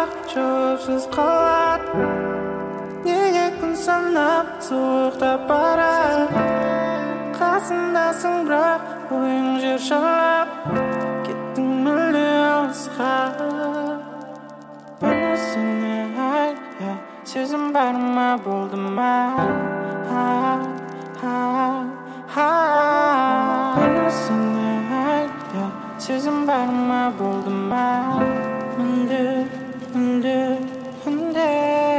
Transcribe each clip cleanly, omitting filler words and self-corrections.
бірақ жауапсыз қалады. Неге күн санап суықтап барады. Қасымдасың бірақ ойың жер шарлап. Кеттің мүлде алысқа. Бұнысыны айт, сезім бар ма, болды ма? Бұнысыны айт, сезім бар ма, болды ма? Мүлде, мүлде, мүлде.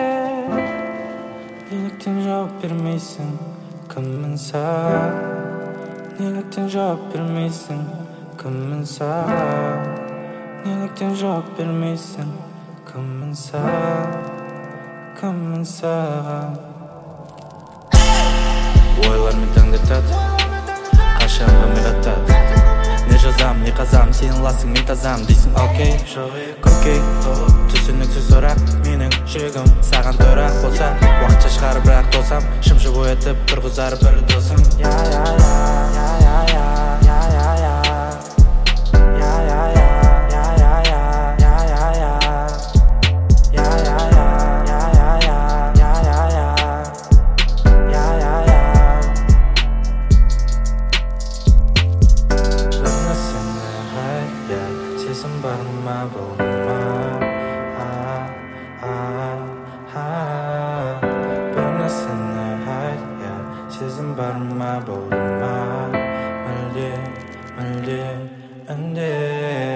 Неліктен жауап бермейсің, кіммін саған? Неліктен жауап бермейсің, кіммін саған? Неліктен жауап бермейсің, кіммін саған? Кіммін саған? Ойлармен таңдатады, қашанға миратады. Не жазам, не қазам, сен ласың, мен тазам дейсің. Окей, көкей, түсініксіз сұрақ. Менің жүрегім саған торақ болса, уақытша шығарып бірақ толсам, шымшып оятып тұрғызар бір досым. Сезім бар ма, болды ма? Бұнысыны айт, сезім бар ма, болды ма? Мүлде, мүлде, үнде.